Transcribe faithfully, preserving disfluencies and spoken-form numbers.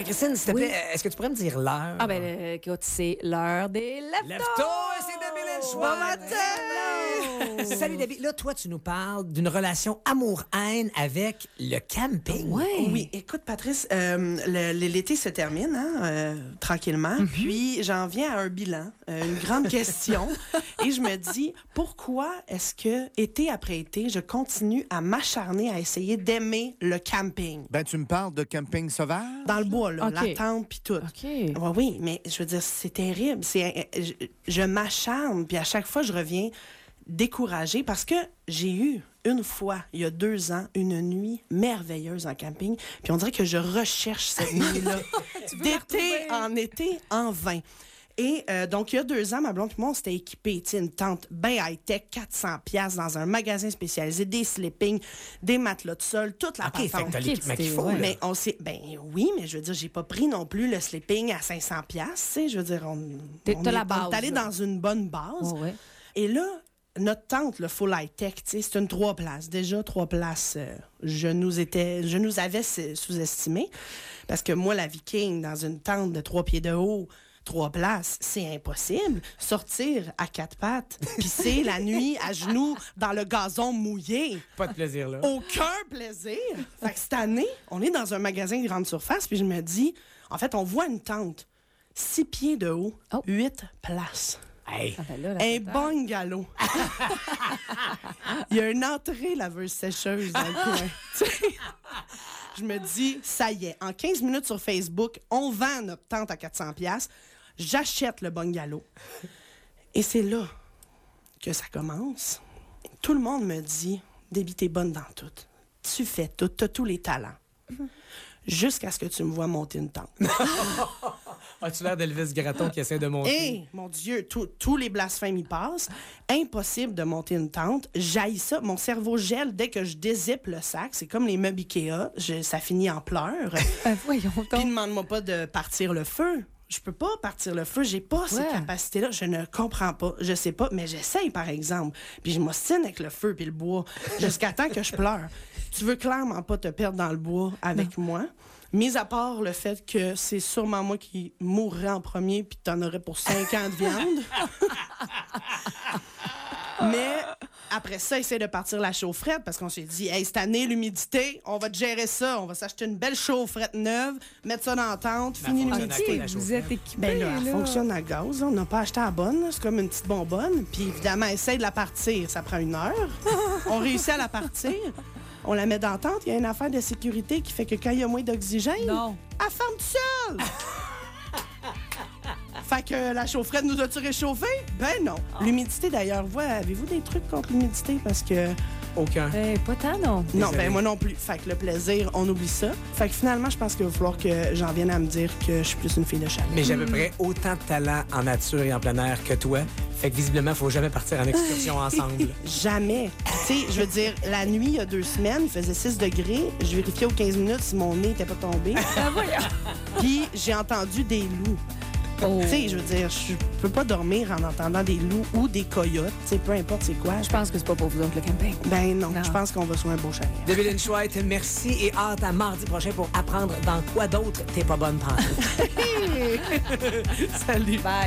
Christine, s'il te Oui. plaît, est-ce que tu pourrais me dire l'heure? Ah ben, euh, écoute, c'est l'heure des leftos. Lefto, c'est Debbie Lynch. Bon matin! Salut Debbie. Là, toi, tu nous parles d'une relation amour-haine avec le camping. Ouais. Oui, écoute, Patrice, euh, le- le- l'été se termine, hein, euh, tranquillement. Mm-hmm. Puis, j'en viens à un bilan, euh, une grande question. Et je me dis, pourquoi est-ce que, été après été, je continue à m'acharner à essayer d'aimer le camping? Ben, tu me parles de camping sauvage? Dans le bois, là, OK. la tente, puis tout. OK. Ouais, oui, mais je veux dire, c'est terrible. C'est, je, je m'acharne, puis à chaque fois, je reviens découragée parce que j'ai eu une fois, il y a deux ans, une nuit merveilleuse en camping, puis on dirait que je recherche cette nuit-là. D'été en été, en vain. Et euh, donc, il y a deux ans, ma blonde et moi, on s'était équipés, tu sais, une tente bien high-tech, quatre cents piastres dans un magasin spécialisé, des sleepings, des matelas de sol, toute la OK, fait que patente. t'as l'équipement qu'il faut. Ouais. là. Mais on s'est, ben oui, mais je veux dire, j'ai pas pris non plus le sleeping à cinq cents piastres, tu sais, je veux dire, on, T'es- on t'as est, la on base, est allé là. dans une bonne base. Oh, ouais. Et là, notre tente, le full high-tech, tu sais, c'est une trois places. Déjà, trois places, euh, je nous étais, je nous avais s- sous-estimé. Parce que moi, la Viking, dans une tente de trois pieds de haut, trois places, c'est impossible. Sortir à quatre pattes, pisser la nuit à genoux dans le gazon mouillé. Pas de plaisir, là. Aucun plaisir. Fait que cette année, on est dans un magasin de grande surface, puis je me dis, en fait, on voit une tente, six pieds de haut, Oh. huit places. Hey. Ah ben là, la Un totale. bungalow. Il y a une entrée laveuse sécheuse dans le coin. Tu sais, je me dis, ça y est, en quinze minutes sur Facebook, on vend notre tente à quatre cents piastres. J'achète le bungalow. Et c'est là que ça commence. Tout le monde me dit, Déby, t'es bonne dans tout. Tu fais tout, t'as tous les talents. Jusqu'à ce que tu me vois monter une tente. As-tu l'air d'Elvis Gratton qui essaie de monter? Hé, mon Dieu, tout- tous les blasphèmes y passent. Impossible de monter une tente. J'haïs ça. Mon cerveau gèle dès que je dézippe le sac. C'est comme les meubles Ikea. Je- ça finit en pleurs. Ben, voyons Puis donc. demande-moi pas de partir le feu. Je peux pas partir le feu. J'ai pas ces Ouais. capacités-là. Je ne comprends pas. Je sais pas, mais j'essaye, par exemple. Puis je m'ostine avec le feu puis le bois jusqu'à temps que je pleure. Tu veux clairement pas te perdre dans le bois avec moi. Mis à part le fait que c'est sûrement moi qui mourrais en premier puis t'en aurais pour cinq ans de viande. Mais après ça, essayer de partir la chaufferette parce qu'on s'est dit, hey, cette année, l'humidité, on va te gérer ça. On va s'acheter une belle chaufferette neuve, mettre ça dans la tente, fini fonctionne à l'humidité. quoi, OK, la vous chaufferette? êtes équipés, Ben là, elle là. fonctionne à gaz. là. On n'a pas acheté à la bonne. là. C'est comme une petite bonbonne. Puis évidemment, essaye de la partir. Ça prend une heure. On réussit à la partir. On la met dans la tente. Il y a une affaire de sécurité qui fait que quand il y a moins d'oxygène, Non. elle ferme tout seule. Fait que la chaufferette nous a-tu réchauffé? Ben non. L'humidité, d'ailleurs, ouais, avez-vous des trucs contre l'humidité? Parce que... Aucun. Eh, pas tant, non. Non, Désolé. ben moi non plus. Fait que le plaisir, on oublie ça. Fait que finalement, je pense qu'il va falloir que j'en vienne à me dire que je suis plus une fille de chalet. Mais j'ai à peu près autant de talent en nature et en plein air que toi. Fait que visiblement, faut jamais partir en excursion ensemble. Jamais. Tu sais, je veux dire, la nuit, il y a deux semaines, il faisait six degrés. Je vérifiais aux quinze minutes si mon nez n'était pas tombé. Puis j'ai entendu des loups. Oh. Tu sais, je veux dire, je peux pas dormir en entendant des loups ou des coyotes. Tu sais, peu importe c'est quoi. Je pense que c'est pas pour vous autres, le camping. Ben non, Non. je pense qu'on va sur un beau chalet. Debbie Lynch White, merci et hâte à mardi prochain pour apprendre dans quoi d'autre t'es pas bonne prendre. Salut. Bye.